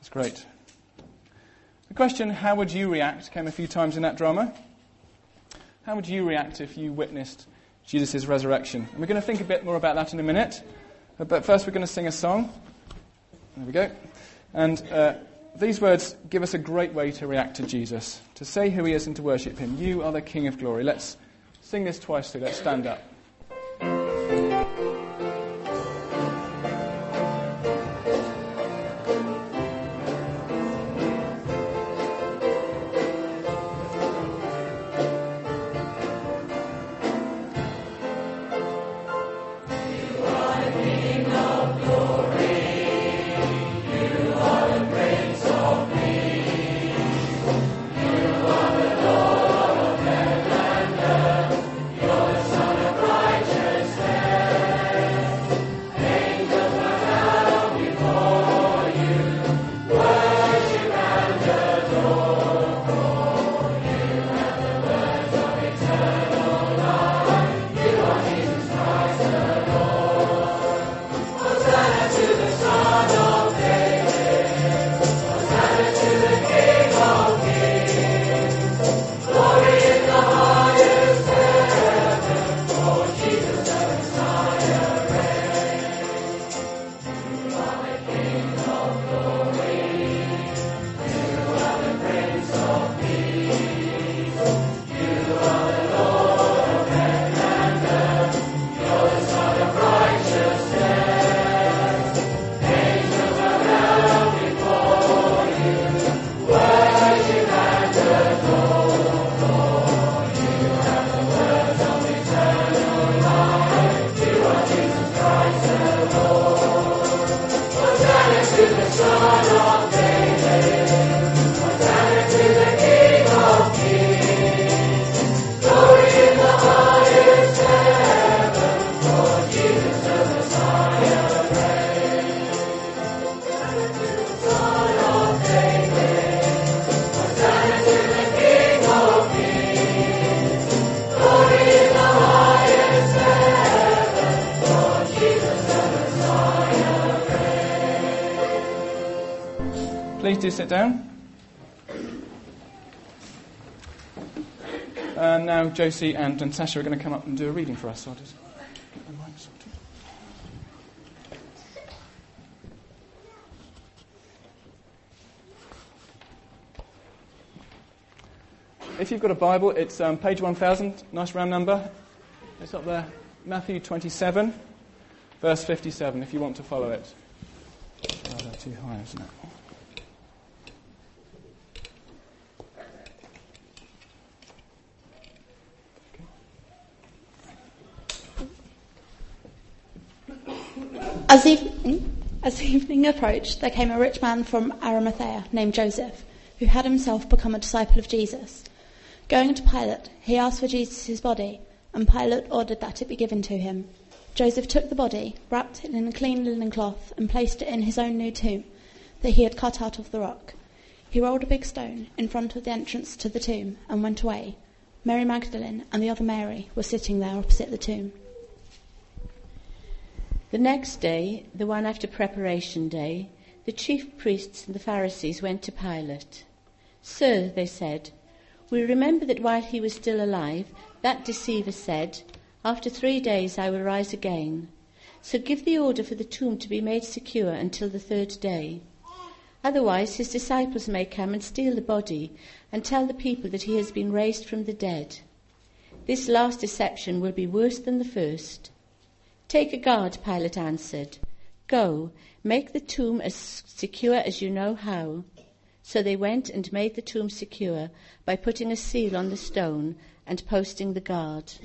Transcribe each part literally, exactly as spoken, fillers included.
That's great. The question, how would you react, came a few times in that drama. How would you react if you witnessed Jesus' resurrection? And we're going to think a bit more about that in a minute. But first we're going to sing a song. There we go. And uh, these words give us a great way to react to Jesus, to say who he is and to worship him. You are the King of glory. Let's sing this twice too. Let's stand up. Please do sit down. And now Josie and Natasha are going to come up and do a reading for us. So I'll just get the mic sorted. If you've got a Bible, it's um, page one thousand, nice round number. It's up there, Matthew twenty-seven, verse fifty-seven, if you want to follow it. Oh, they're too high, isn't it? As evening, as evening approached, there came a rich man from Arimathea named Joseph, who had himself become a disciple of Jesus. Going to Pilate, he asked for Jesus' body, and Pilate ordered that it be given to him. Joseph took the body, wrapped it in a clean linen cloth, and placed it in his own new tomb that he had cut out of the rock. He rolled a big stone in front of the entrance to the tomb and went away. Mary Magdalene and the other Mary were sitting there opposite the tomb. The next day, the one after preparation day, the chief priests and the Pharisees went to Pilate. "Sir," they said, "we remember that while he was still alive, that deceiver said, 'After three days I will rise again.' So give the order for the tomb to be made secure until the third day. Otherwise his disciples may come and steal the body and tell the people that he has been raised from the dead. This last deception will be worse than the first." "Take a guard," Pilate answered. "Go, make the tomb as secure as you know how." So they went and made the tomb secure by putting a seal on the stone and posting the guard.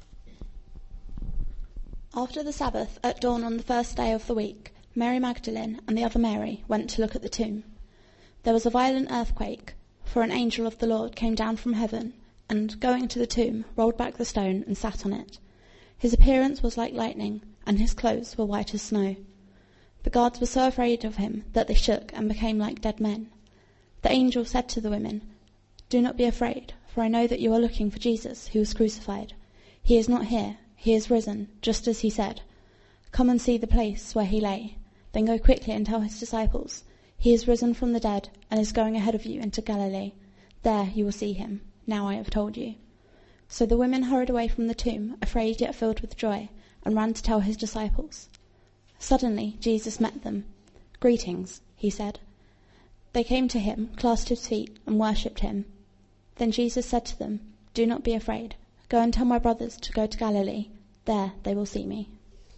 After the Sabbath, at dawn on the first day of the week, Mary Magdalene and the other Mary went to look at the tomb. There was a violent earthquake, for an angel of the Lord came down from heaven, and, going to the tomb, rolled back the stone and sat on it. His appearance was like lightning, and his clothes were white as snow. The guards were so afraid of him that they shook and became like dead men. The angel said to the women, "Do not be afraid, for I know that you are looking for Jesus, who was crucified. He is not here, he is risen, just as he said. Come and see the place where he lay. Then go quickly and tell his disciples, He is risen from the dead and is going ahead of you into Galilee. There you will see him. Now I have told you." So the women hurried away from the tomb, afraid yet filled with joy, and ran to tell his disciples. Suddenly Jesus met them. "Greetings," he said. They came to him, clasped his feet, and worshipped him. Then Jesus said to them, "Do not be afraid. Go and tell my brothers to go to Galilee. There they will see me."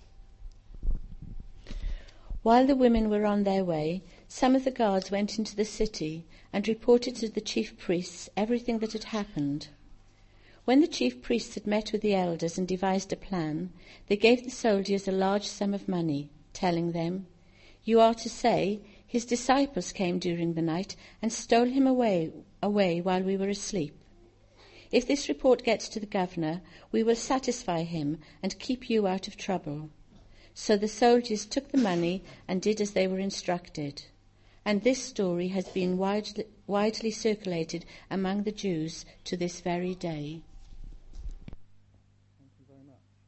While the women were on their way, some of the guards went into the city and reported to the chief priests everything that had happened. When the chief priests had met with the elders and devised a plan, they gave the soldiers a large sum of money, telling them, "You are to say, 'His disciples came during the night and stole him away, away while we were asleep.' If this report gets to the governor, we will satisfy him and keep you out of trouble." So the soldiers took the money and did as they were instructed. And this story has been widely, widely circulated among the Jews to this very day. Thank you very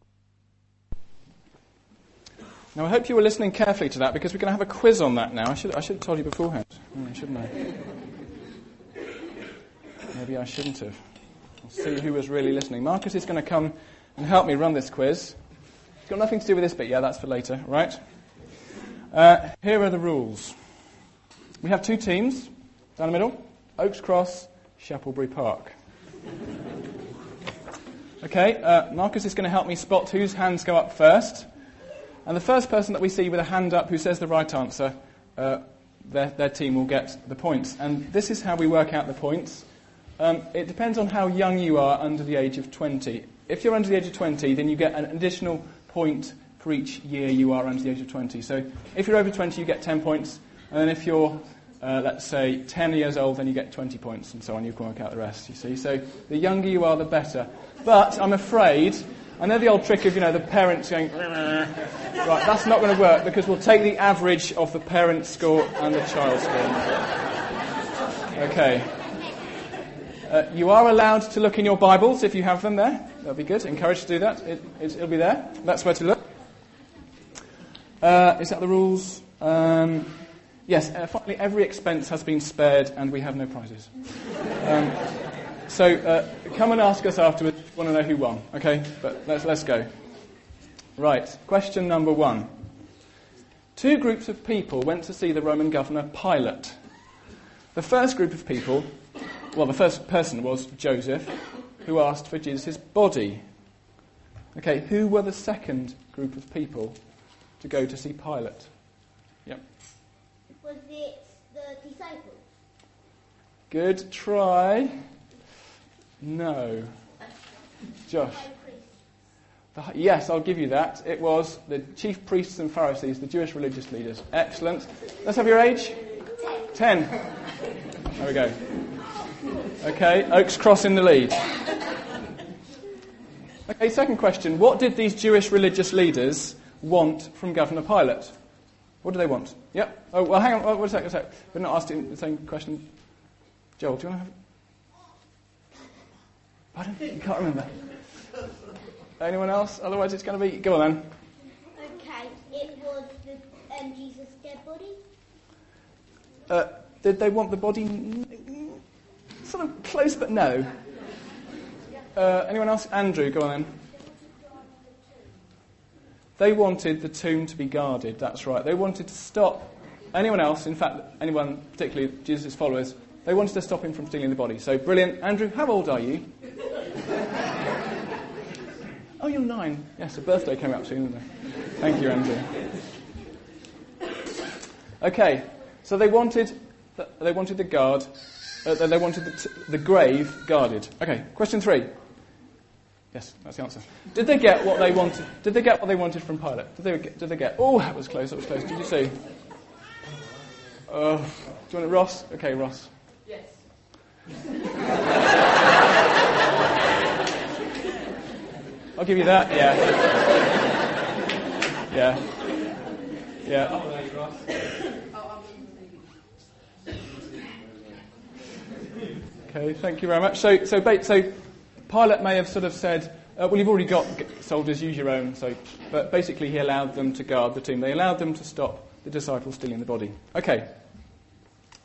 much. Now, I hope you were listening carefully to that, because we're going to have a quiz on that now. I should, I should have told you beforehand, shouldn't I? Maybe I shouldn't have. We'll see who was really listening. Marcus is going to come and help me run this quiz. It's got nothing to do with this bit. Yeah, that's for later, right? Uh, here are the rules. We have two teams down the middle: Oaks Cross, Sheppelbury Park. Okay, uh, Marcus is going to help me spot whose hands go up first. And the first person that we see with a hand up who says the right answer, uh, their, their team will get the points. And this is how we work out the points. Um, it depends on how young you are under the age of twenty. If you're under the age of twenty, then you get an additional point for each year you are under the age of twenty. So if you're over twenty, you get ten points. And then if you're, uh, let's say, ten years old, then you get twenty points, and so on. You can work out the rest, you see. So the younger you are, the better. But I'm afraid, I know the old trick of, you know, the parents going, right, that's not going to work, because we'll take the average of the parent score and the child score. Okay. Uh, you are allowed to look in your Bibles if you have them there. That'll be good. Encouraged to do that. It, it, it'll be there. That's where to look. Uh, is that the rules? Um, yes, uh, finally, every expense has been spared and we have no prizes. Um, so uh, come and ask us afterwards if you want to know who won. Okay, but let's, let's go. Right, question number one. Two groups of people went to see the Roman governor Pilate. The first group of people... Well, the first person was Joseph, who asked for Jesus' body. Okay, who were the second group of people to go to see Pilate? Yep. Was it the disciples? Good try. No. Josh. The, yes, I'll give you that. It was the chief priests and Pharisees, the Jewish religious leaders. Excellent. Let's have your age. Ten. Ten. There we go. Okay, Oaks Cross in the lead. Okay, second question. What did these Jewish religious leaders want from Governor Pilate? What do they want? Yep. Oh, well, hang on. Oh, wait a second. A sec. We're not asked the same question. Joel, do you want to have it? Pardon? You can't remember. Anyone else? Otherwise it's going to be... Go on then. Okay, it was the um, Jesus' dead body. Uh, did they want the body... Sort of close, but no. Uh, anyone else? Andrew, go on then. They wanted the tomb to be guarded, that's right. They wanted to stop anyone else, in fact, anyone, particularly Jesus' followers, they wanted to stop him from stealing the body. So, brilliant. Andrew, how old are you? Oh, you're nine. Yes, a birthday came up soon, isn't it? Thank you, Andrew. Okay, so they wanted the, they wanted the guard... Uh, they wanted the, t- the grave guarded. Okay, question three. Yes, that's the answer. Did they get what they wanted? Did they get what they wanted from Pilate? Did they get? Did they get? Oh, that was close. That was close. Did you see? Uh, do you want it, Ross? Okay, Ross. Yes. I'll give you that. Yeah. Yeah. Yeah. Okay, thank you very much. So, so, so Pilate may have sort of said, uh, well, you've already got soldiers, use your own. So, but basically he allowed them to guard the tomb. They allowed them to stop the disciples stealing the body. Okay.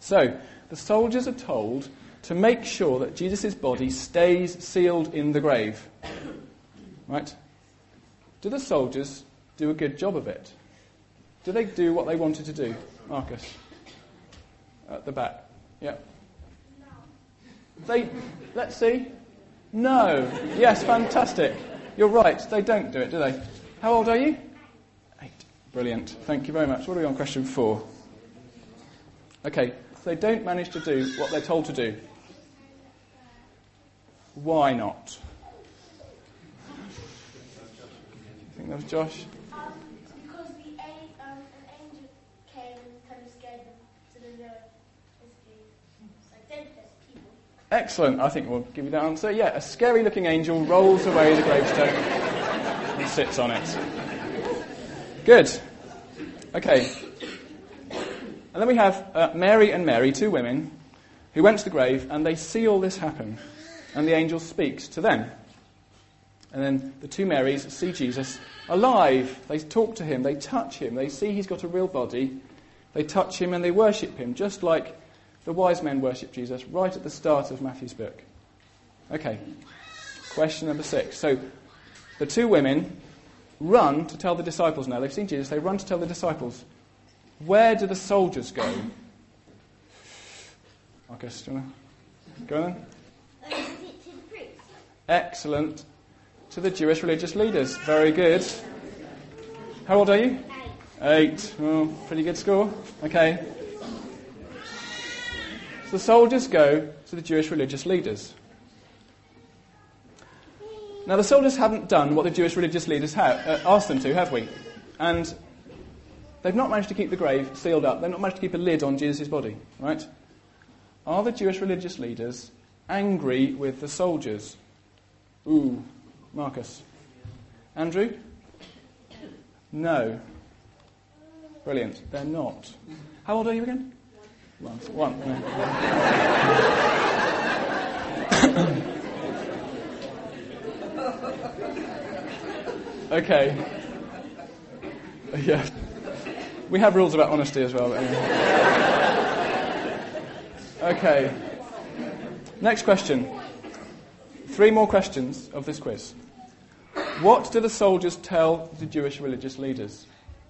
So, the soldiers are told to make sure that Jesus' body stays sealed in the grave. Right? Do the soldiers do a good job of it? Do they do what they wanted to do? Marcus? At the back. Yeah. No. They, let's see. No. Yes, fantastic. You're right. They don't do it, do they? How old are you? Eight. Brilliant. Thank you very much. What are we on? Question four. Okay. So they don't manage to do what they're told to do. Why not? I think that was Josh. Um, because the a- um, an angel came and kind of scared them, so they know it's like dangerous people. Excellent. I think we'll give you that answer. Yeah, a scary-looking angel rolls away the gravestone and sits on it. Good. Okay. And then we have uh, Mary and Mary, two women, who went to the grave, and they see all this happen. And the angel speaks to them. And then the two Marys see Jesus alive. They talk to him, they touch him, they see he's got a real body. They touch him and they worship him, just like the wise men worship Jesus right at the start of Matthew's book. Okay, question number six. So the two women run to tell the disciples now. They've seen Jesus, they run to tell the disciples. Where do the soldiers go? Marcus, do you want to go then? Uh, is it to the priests? Excellent. To the Jewish religious leaders. Very good. How old are you? Eight. Eight. Oh, pretty good score. Okay. So the soldiers go to the Jewish religious leaders. Now, the soldiers haven't done what the Jewish religious leaders have, uh, asked them to, have we? And they've not managed to keep the grave sealed up. They've not managed to keep a lid on Jesus' body, right? Are the Jewish religious leaders angry with the soldiers? Ooh, Marcus. Andrew? No. Brilliant. They're not. How old are you again? One. One. No. Okay. Yeah. We have rules about honesty as well. But anyway. Okay. Next question. Three more questions of this quiz. What do the soldiers tell the Jewish religious leaders?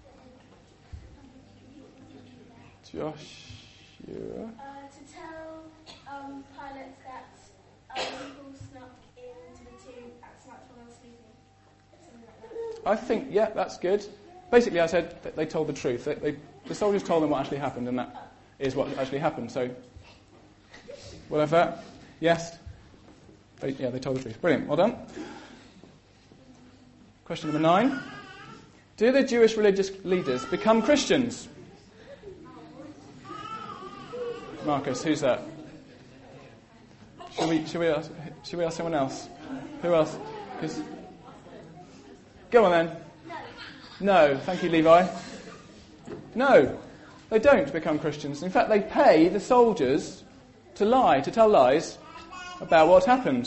Josh? Yeah. Uh, to tell um, Pilate that um, people snuck into the tomb at night while they were sleeping. Something like that. I think, yeah, that's good. Basically, I said that they told the truth. They, they, the soldiers told them what actually happened, and that is what actually happened. So, we'll have that. Yes? They, yeah, they told the truth. Brilliant. Well done. Question number nine. Do the Jewish religious leaders become Christians? Marcus, who's that? Should we, should we, ask, should we ask someone else? Who else? 'Cause... Go on then. No. Thank you, Levi. No, they don't become Christians. In fact, they pay the soldiers to lie, to tell lies about what happened.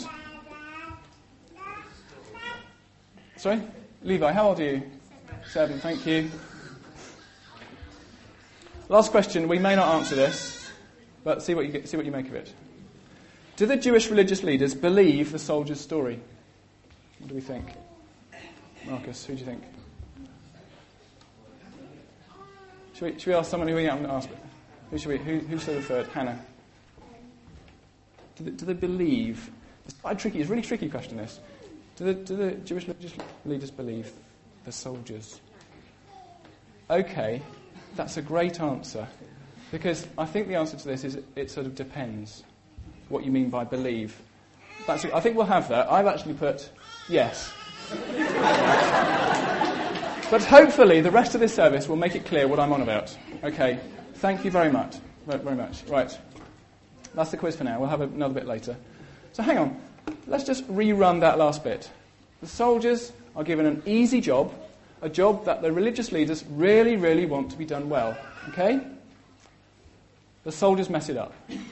Sorry? Levi, how old are you? Seven, thank you. Last question. We may not answer this, but see what you get, see what you make of it. Do the Jewish religious leaders believe the soldiers' story? What do we think? Marcus, who do you think? Should we, should we ask someone who we haven't asked? Who should we? Who, who said the third? Hannah. Do they, do they believe? It's quite tricky. It's a really tricky question. This. Do the, do the Jewish religious leaders believe the soldiers? Okay, that's a great answer, because I think the answer to this is it sort of depends what you mean by believe. That's, I think we'll have that. I've actually put yes. But hopefully the rest of this service will make it clear what I'm on about. Okay, thank you very much. Very much. Right, that's the quiz for now. We'll have another bit later. So hang on. Let's just rerun that last bit. The soldiers are given an easy job, a job that the religious leaders really, really want to be done well. Okay? The soldiers mess it up.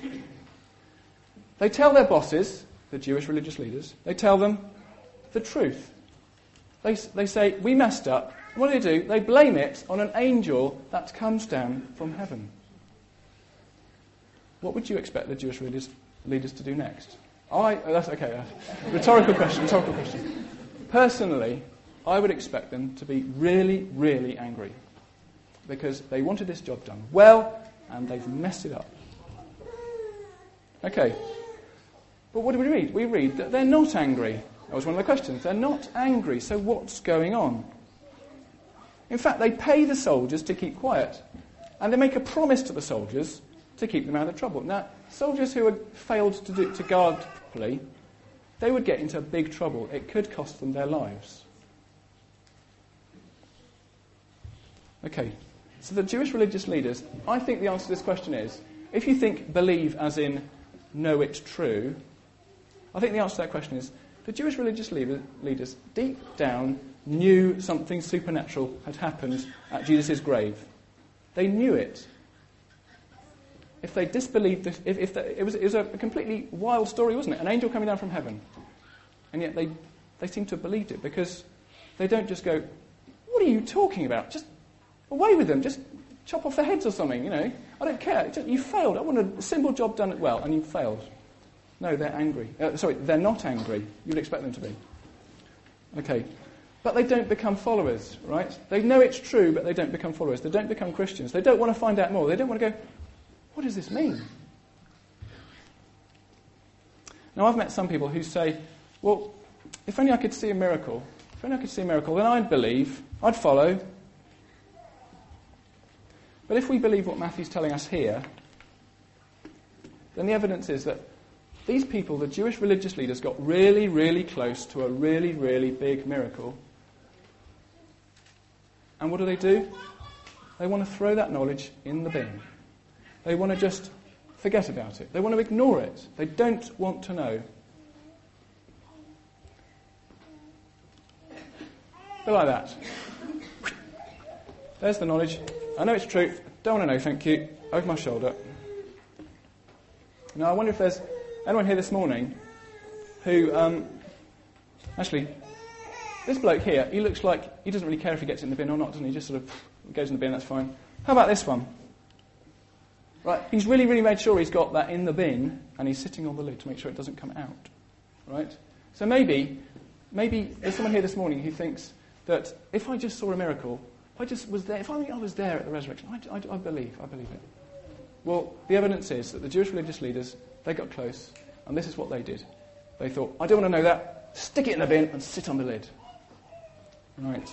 They tell their bosses, the Jewish religious leaders, they tell them the truth. They, they say, we messed up. And what do they do? They blame it on an angel that comes down from heaven. what would you expect the Jewish religious leaders to do next? I, oh, that's okay. Uh, rhetorical question, rhetorical question. Personally, I would expect them to be really, really angry because they wanted this job done well and they've messed it up. Okay. But what do we read? We read that they're not angry. That was one of the questions. They're not angry, so what's going on? In fact, they pay the soldiers to keep quiet, and they make a promise to the soldiers to keep them out of trouble. Now, soldiers who had failed to, do, to guard properly, they would get into big trouble. It could cost them their lives. Okay, so the Jewish religious leaders, I think the answer to this question is, if you think believe as in know it's true, I think the answer to that question is, the Jewish religious leader, leaders deep down knew something supernatural had happened at Jesus' grave. They knew it. If they disbelieved, this, if, if they, it, was, it was a completely wild story, wasn't it? An angel coming down from heaven. And yet they, they seem to have believed it because they don't just go, what are you talking about? Just away with them. Just chop off their heads or something, you know. I don't care. Just, you failed. I want a simple job done well, and you failed. No, they're angry. Uh, sorry, they're not angry. You'd expect them to be. Okay. But they don't become followers, right? They know it's true, but they don't become followers. They don't become Christians. They don't want to find out more. They don't want to go, what does this mean? Now, I've met some people who say, well, if only I could see a miracle, if only I could see a miracle, then I'd believe, I'd follow. But if we believe what Matthew's telling us here, then the evidence is that these people, the Jewish religious leaders, got really, really close to a really, really big miracle. And what do they do? They want to throw that knowledge in the bin. They want to just forget about it. They want to ignore it. They don't want to know. Bit like that. There's the knowledge. I know it's true. Don't want to know, thank you. Over my shoulder. Now, I wonder if there's anyone here this morning who, um, actually, this bloke here, he looks like he doesn't really care if he gets it in the bin or not, doesn't he? He just sort of goes in the bin, that's fine. How about this one? Right, he's really, really made sure he's got that in the bin, and he's sitting on the lid to make sure it doesn't come out. Right? So maybe, maybe there's someone here this morning who thinks that if I just saw a miracle, if I just was there, if I, I was there at the resurrection, I, I, I believe, I believe it. Well, the evidence is that the Jewish religious leaders, they got close, and this is what they did. They thought, I don't want to know that, stick it in the bin and sit on the lid. Right.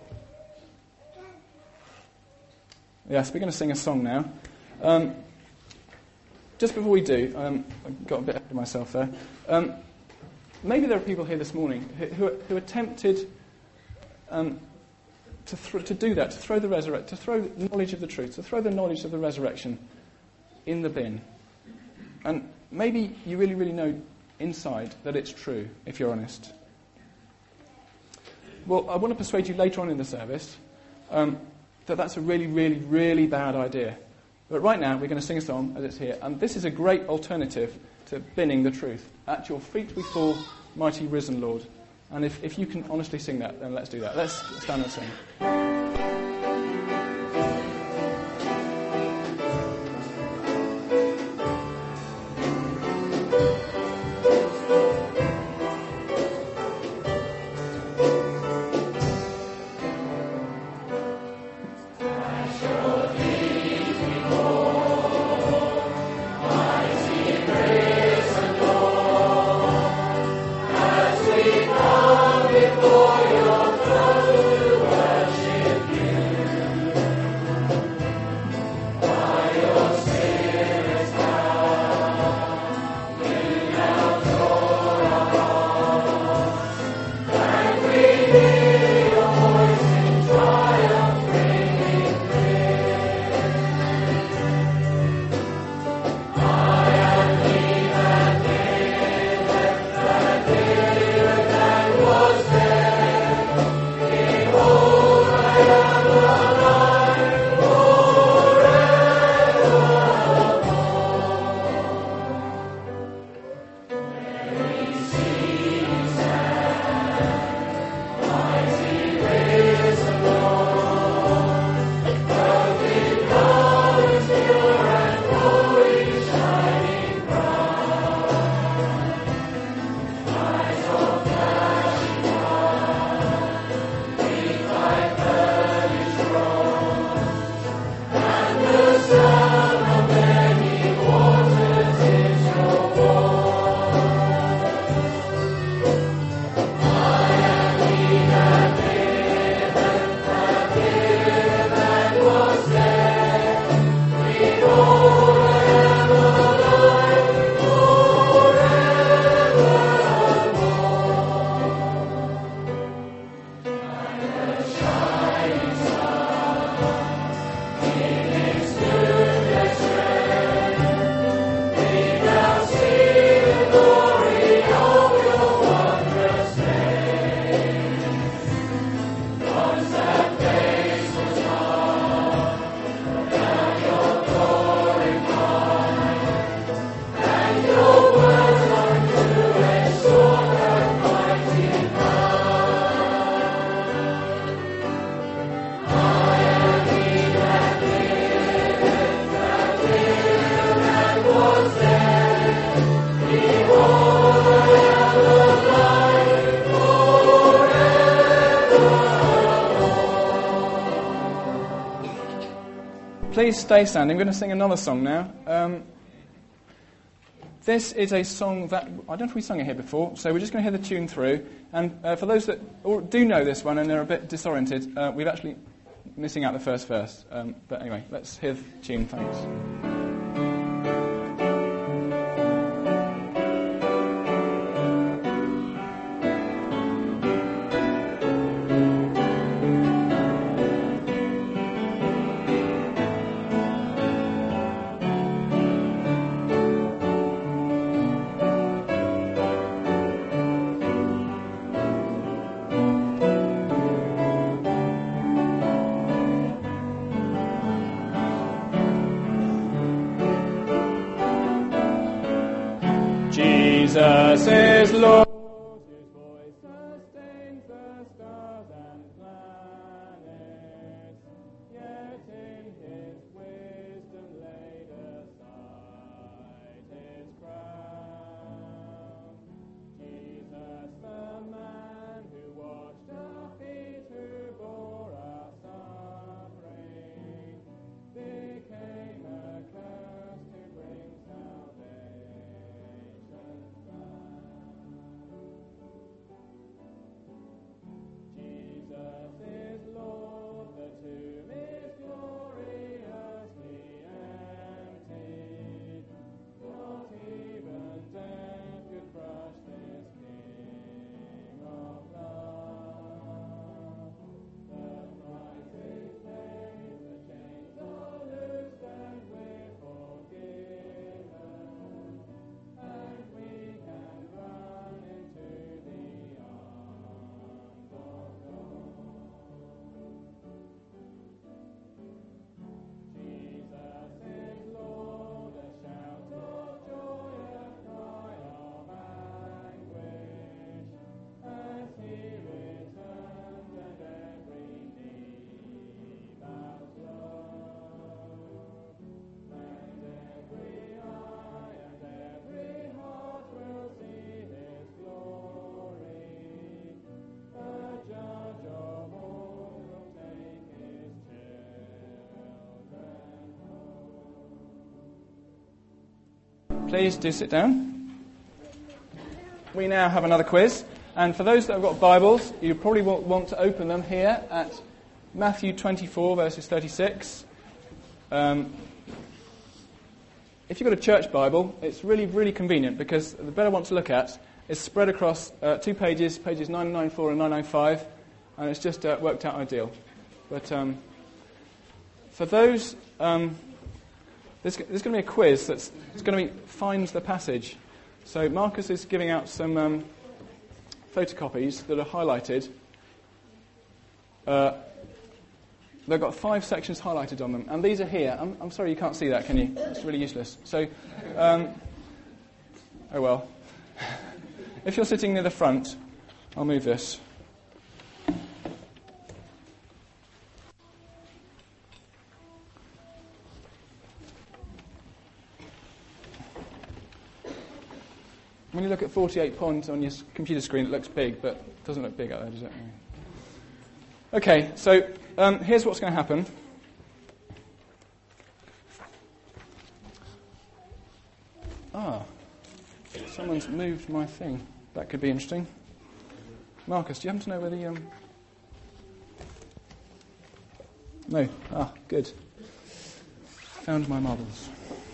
Yes, we're going to sing a song now. Um, just before we do, um, I got a bit ahead of myself there. Um, maybe there are people here this morning who, who, are, who are tempted um, to, th- to do that, to throw the resurre- to throw the knowledge of the truth, to throw the knowledge of the resurrection in the bin. And maybe you really, really know inside that it's true, if you're honest. Well, I want to persuade you later on in the service um, that that's a really, really, really bad idea. But right now, we're going to sing a song as it's here. And this is a great alternative to binning the truth. At your feet we fall, mighty risen Lord. And if, if you can honestly sing that, then let's do that. Let's stand and sing. Before your throne to worship. please stay standing. I'm going to sing another song now. Um, this is a song that, I don't know if we sung it here before, so we're just going to hear the tune through. And uh, for those that do know this one and they're a bit disoriented, uh, we've actually missing out the first verse. Um, but anyway, let's hear the tune. Thanks. Jesus is Lord. His voice sustains the stars and planets, yet in his wisdom laid aside his crown. Jesus, the man who washed our feet, who bore our suffering, became a curse to bring salvation. Jesus is Lord, the tomb is gloriously empty. Not even death could crush this King of love. The price is paid, the chains are loosed, and we're forgiven. And we can run into the arms of God. Jesus is Lord, a shout of joy, a cry of anguish, as he returns and every knee bows low, and every eye and every heart will see his glory. The judge of all will take his children home. Please do sit down. We now have another quiz, and for those that have got Bibles, you probably will want to open them here at Matthew twenty-four, verses thirty-six. Um, if you've got a church Bible, it's really, really convenient, because the better one to look at is spread across uh, two pages, pages nine ninety-four and nine ninety-five, and it's just uh, worked out ideal. But um, for those, um, there's, there's going to be a quiz that's it's going to be find the passage. So Marcus is giving out some um, photocopies that are highlighted. Uh, they've got five sections highlighted on them, and these are here. I'm, I'm sorry you can't see that, can you? It's really useless. So, um, oh well. If you're sitting near the front, I'll move this. When you look at forty-eight points on your computer screen, it looks big, but it doesn't look big out there, does it? Okay, so um, here's what's going to happen. Ah, someone's moved my thing. That could be interesting. Marcus, do you happen to know where the... Um... No. Ah, good. Found my marbles.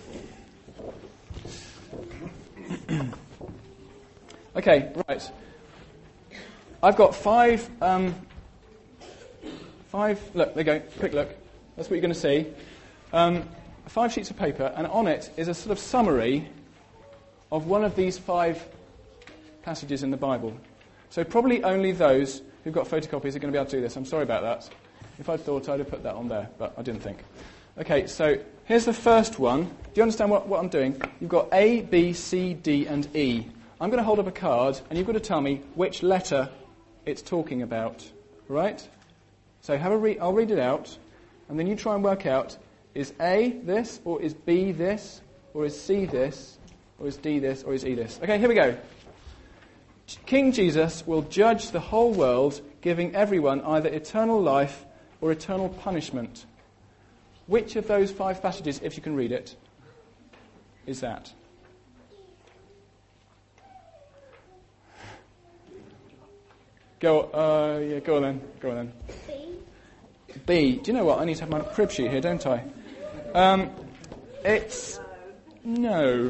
Okay, right. I've got five... Um, five... Look, there you go. Quick look. That's what you're going to see. Um, five sheets of paper, and on it is a sort of summary of one of these five passages in the Bible. So probably only those who've got photocopies are going to be able to do this. I'm sorry about that. If I'd thought, I'd have put that on there, but I didn't think. Okay, so here's the first one. Do you understand what, what I'm doing? You've got A, B, C, D, and E. I'm going to hold up a card, and you've got to tell me which letter it's talking about. Right? So have a re- I'll read it out, and then you try and work out, is A this, or is B this, or is C this, or is D this, or is E this? Okay, here we go. King Jesus will judge the whole world, giving everyone either eternal life or eternal punishment. Which of those five passages, if you can read it, is that? Go, uh, yeah, go on then. Go on then. B. B. Do you know what? I need to have my crib sheet here, don't I? Um, it's no.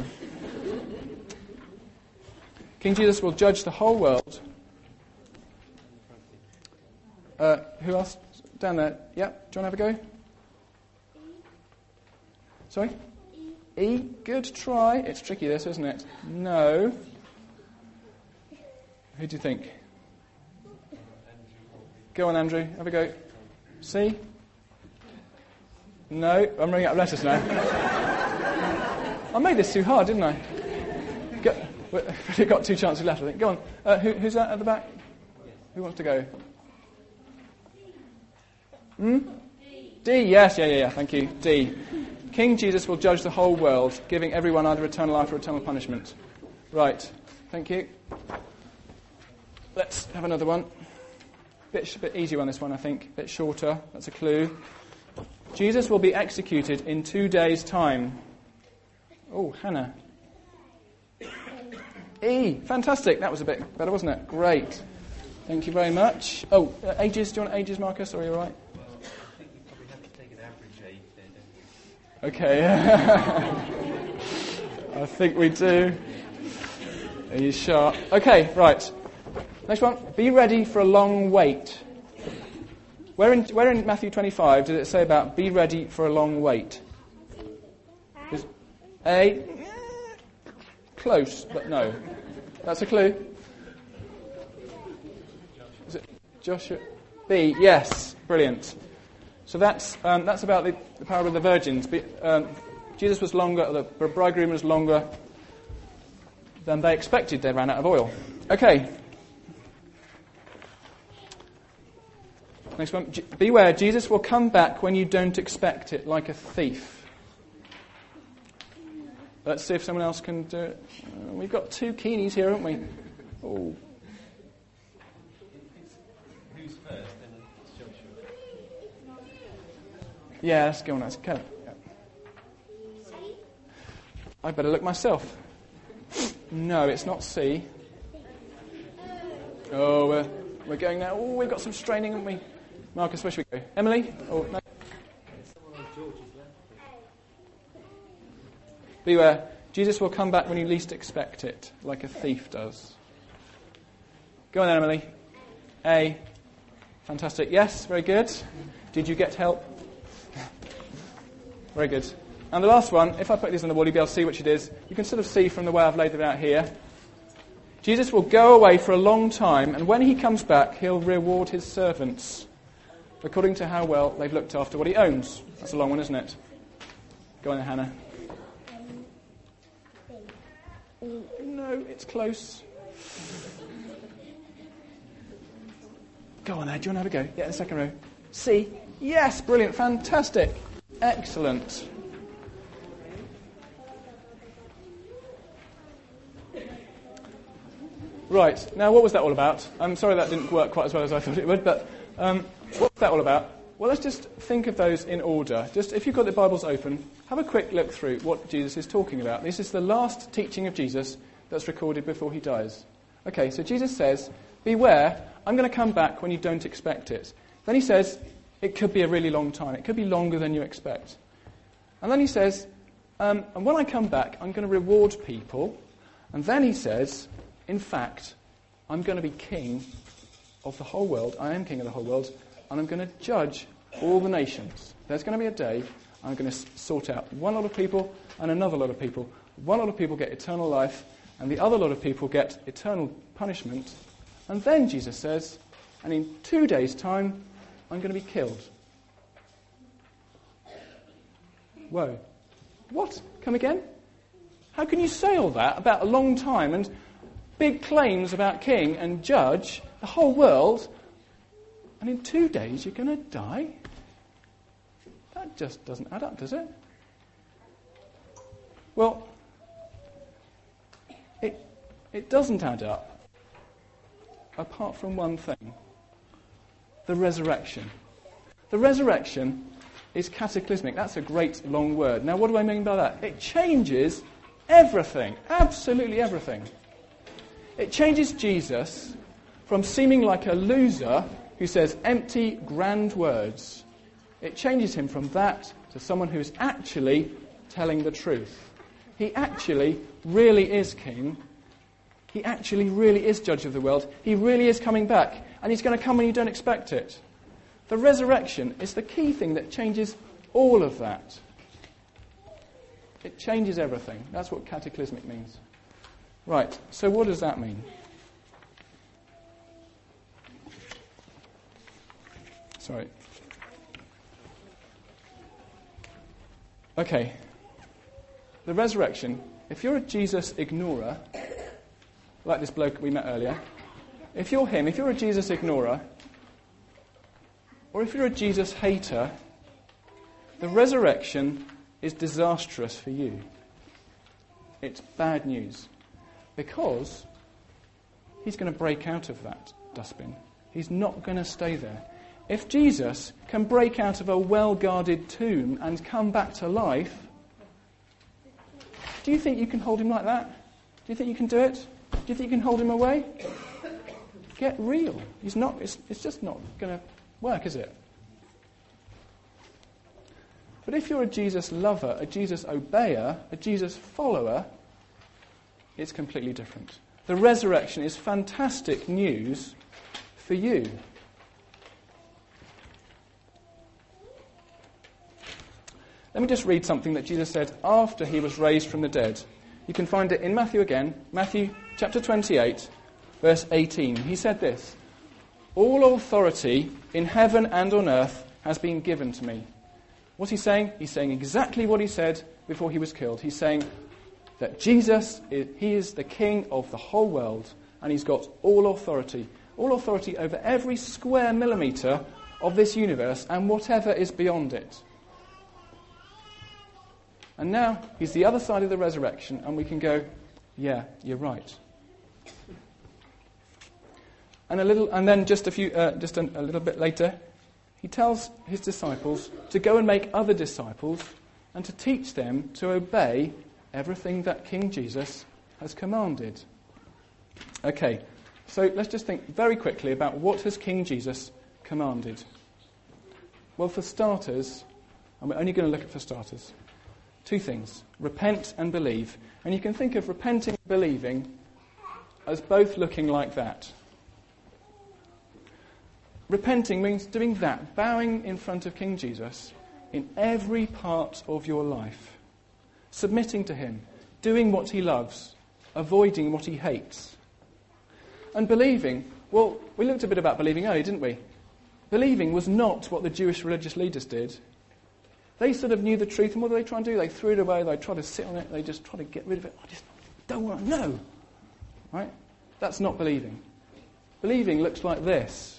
King Jesus will judge the whole world. Uh, who else? Down there. Yep. Do you want to have a go? Sorry? E. E. Good try. It's tricky, this, isn't it? No. Who do you think? Go on, Andrew. Have a go. C? No. I'm running out of letters now. I made this too hard, didn't I? Go, we've got two chances left, I think. Go on. Uh, who, who's that at the back? Who wants to go? Hmm? D. D, yes, yeah, yeah, yeah. Thank you. D. King Jesus will judge the whole world, giving everyone either eternal life or eternal punishment. Right. Thank you. Let's have another one. Bit, bit easier on this one, I think. Bit shorter. That's a clue. Jesus will be executed in two days' time. Oh, Hannah. E. Fantastic. That was a bit better, wasn't it? Great. Thank you very much. Oh, uh, ages. Do you want ages, Marcus? Or are you all right? Well, I think we probably have to take an average age there, don't we? Okay. I think we do. Are you sharp? Okay, right. Next one. Be ready for a long wait. Where in, where in Matthew twenty-five did it say about be ready for a long wait? Is A. Close, but no. That's a clue. Is it Joshua? B. Yes. Brilliant. So that's um, that's about the, the parable of the virgins. Be, um, Jesus was longer, the bridegroom was longer than they expected. They ran out of oil. Okay. Next one. Beware, Jesus will come back when you don't expect it, like a thief. Let's see if someone else can do it. Uh, we've got two keenies here, haven't we? Oh. Who's first? Then it's Joshua. Yeah, let's go on. That's Kev. Yeah. I better look myself. No, it's not C. Oh, we're, we're going now. Oh, we've got some straining, haven't we? Marcus, where should we go? Emily? Oh, no. Beware, Jesus will come back when you least expect it, like a thief does. Go on then, Emily. A. Fantastic. Yes, very good. Did you get help? Very good. And the last one, if I put these on the wall, you'll be able to see which it is. You can sort of see from the way I've laid it out here. Jesus will go away for a long time, and when he comes back, he'll reward his servants according to how well they've looked after what he owns. That's a long one, isn't it? Go on then, Hannah. No, it's close. Go on there. Do you want to have a go? Yeah, in the second row. C. Yes, brilliant, fantastic, excellent. Right, now what was that all about? I'm sorry that didn't work quite as well as I thought it would, but um, what's that all about? Well, let's just think of those in order. Just if you've got the Bibles open, have a quick look through what Jesus is talking about. This is the last teaching of Jesus that's recorded before he dies. Okay, so Jesus says, beware, I'm going to come back when you don't expect it. Then he says, it could be a really long time. It could be longer than you expect. And then he says, um, and when I come back, I'm going to reward people. And then he says, in fact, I'm going to be king of the whole world. I am king of the whole world. And I'm going to judge all the nations. There's going to be a day I'm going to sort out one lot of people and another lot of people. One lot of people get eternal life, and the other lot of people get eternal punishment. And then Jesus says, and in two days' time, I'm going to be killed. Whoa. What? Come again? How can you say all that about a long time and big claims about king and judge the whole world, and in two days you're going to die? That just doesn't add up, does it? Well, it it doesn't add up, apart from one thing. The resurrection. The resurrection is cataclysmic. That's a great long word. Now, what do I mean by that? It changes everything, absolutely everything. It changes Jesus from seeming like a loser who says empty, grand words. It changes him from that to someone who is actually telling the truth. He actually really is king. He actually really is judge of the world. He really is coming back. And he's going to come when you don't expect it. The resurrection is the key thing that changes all of that. It changes everything. That's what cataclysmic means. Right, so what does that mean? Sorry. Okay. The resurrection, if you're a Jesus ignorer, like this bloke we met earlier, if you're him, if you're a Jesus ignorer, or if you're a Jesus hater, the resurrection is disastrous for you. It's bad news. Because he's going to break out of that dustbin. He's not going to stay there. If Jesus can break out of a well-guarded tomb and come back to life, do you think you can hold him like that? Do you think you can do it? Do you think you can hold him away? Get real. He's not. It's, it's just not going to work, is it? But if you're a Jesus lover, a Jesus obeyer, a Jesus follower, it's completely different. The resurrection is fantastic news for you. Let me just read something that Jesus said after he was raised from the dead. You can find it in Matthew again, Matthew chapter twenty-eight, verse eighteen. He said this, "All authority in heaven and on earth has been given to me." What's he saying? He's saying exactly what he said before he was killed. He's saying that Jesus, is, he is the king of the whole world, and he's got all authority. All authority over every square millimetre of this universe and whatever is beyond it. And now he's the other side of the resurrection, and we can go, yeah, you're right. And a little, and then just a few, uh, just a, a little bit later, he tells his disciples to go and make other disciples and to teach them to obey everything that King Jesus has commanded. Okay, so let's just think very quickly about what has King Jesus commanded. Well, for starters, and we're only going to look at for starters, two things, repent and believe. And you can think of repenting and believing as both looking like that. Repenting means doing that, bowing in front of King Jesus in every part of your life, submitting to him, doing what he loves, avoiding what he hates. And believing, well, we looked a bit about believing earlier, didn't we? Believing was not what the Jewish religious leaders did. They sort of knew the truth, and what did they try and do? They threw it away, they tried to sit on it, they just tried to get rid of it. I just don't want to know. Right? That's not believing. Believing looks like this.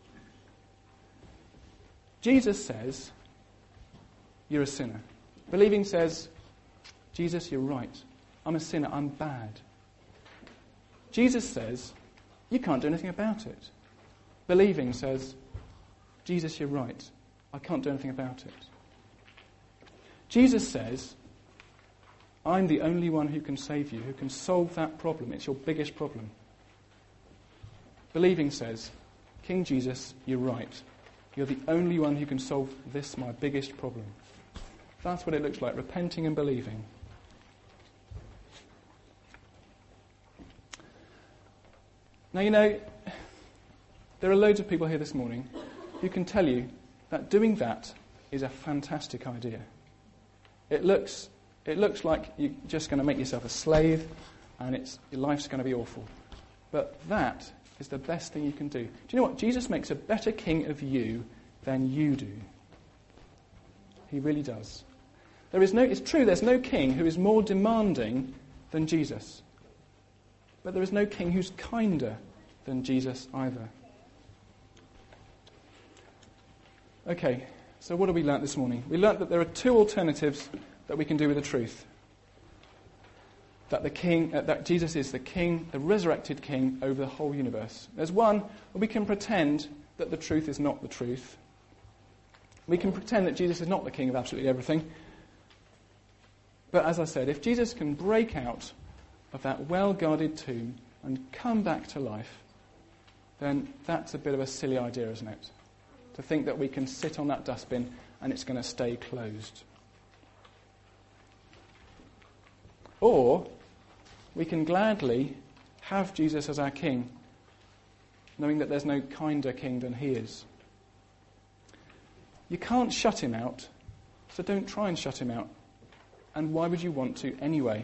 Jesus says, you're a sinner. Believing says, Jesus, you're right. I'm a sinner, I'm bad. Jesus says, you can't do anything about it. Believing says, Jesus, you're right. I can't do anything about it. Jesus says, I'm the only one who can save you, who can solve that problem. It's your biggest problem. Believing says, King Jesus, you're right. You're the only one who can solve this, my biggest problem. That's what it looks like, repenting and believing. Now, you know, there are loads of people here this morning who can tell you that doing that is a fantastic idea. It looks, it looks like you're just going to make yourself a slave and it's, your life's going to be awful. But that is the best thing you can do. Do you know what? Jesus makes a better king of you than you do. He really does. There is no, it's true, there's no king who is more demanding than Jesus. But there is no king who's kinder than Jesus either. Okay, so what have we learnt this morning? We learnt that there are two alternatives that we can do with the truth. That the king, uh, that Jesus is the king, the resurrected king over the whole universe. There's one where we can pretend that the truth is not the truth. We can pretend that Jesus is not the king of absolutely everything. But as I said, if Jesus can break out of that well-guarded tomb and come back to life, then that's a bit of a silly idea, isn't it? To think that we can sit on that dustbin and it's going to stay closed. Or we can gladly have Jesus as our king, knowing that there's no kinder king than he is. You can't shut him out, so don't try and shut him out. And why would you want to anyway?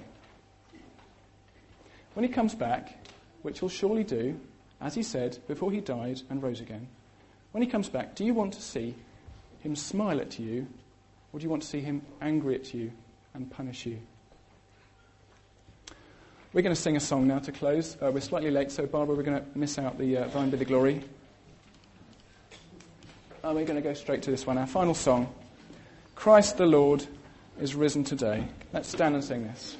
When he comes back, which he'll surely do, as he said before he died and rose again, when he comes back, do you want to see him smile at you, or do you want to see him angry at you and punish you? We're going to sing a song now to close. Uh, we're slightly late, so Barbara, we're going to miss out the uh, Thine Be the Glory. Uh, we're going to go straight to this one, our final song. Christ the Lord is risen today. Let's stand and sing this.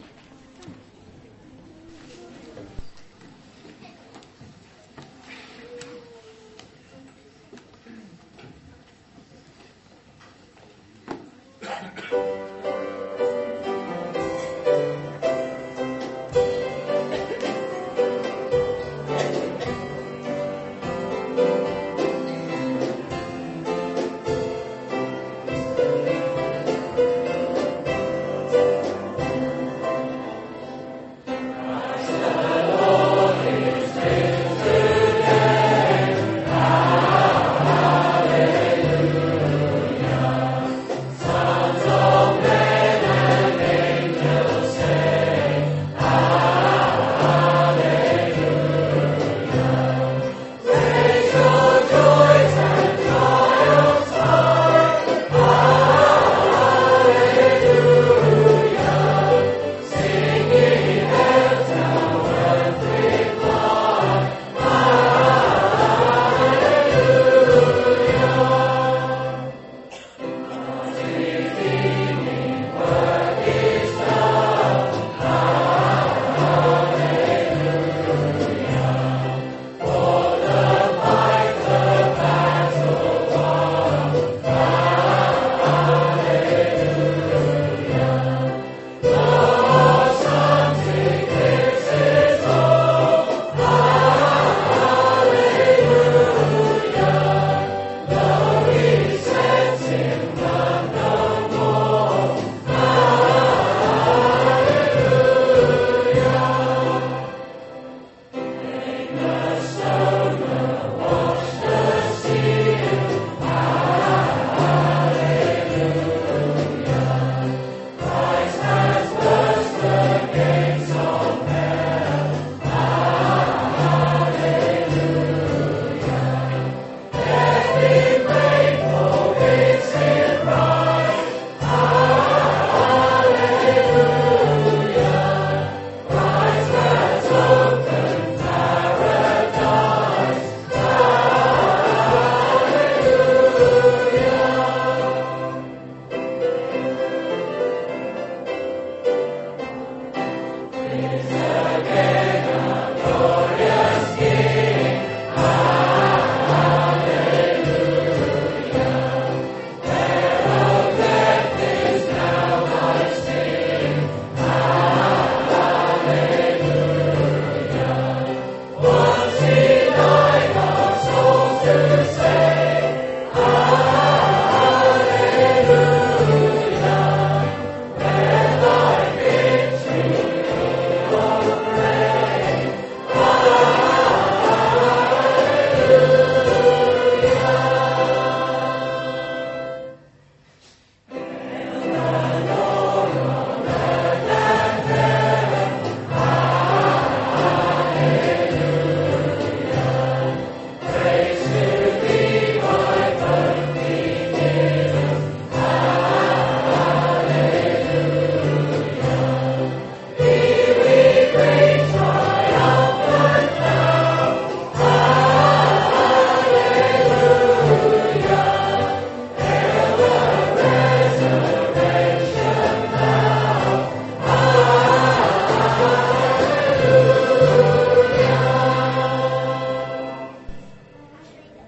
Praise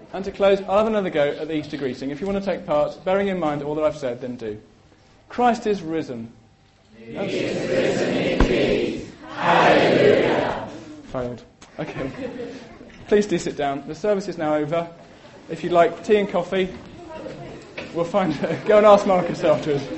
And to close, I'll have another go at the Easter greeting. If you want to take part, bearing in mind all that I've said, then do. Christ is risen. He is risen indeed. Hallelujah. Failed. Okay. Please do sit down. The service is now over. If you'd like tea and coffee, we'll find go and ask Marcus afterwards.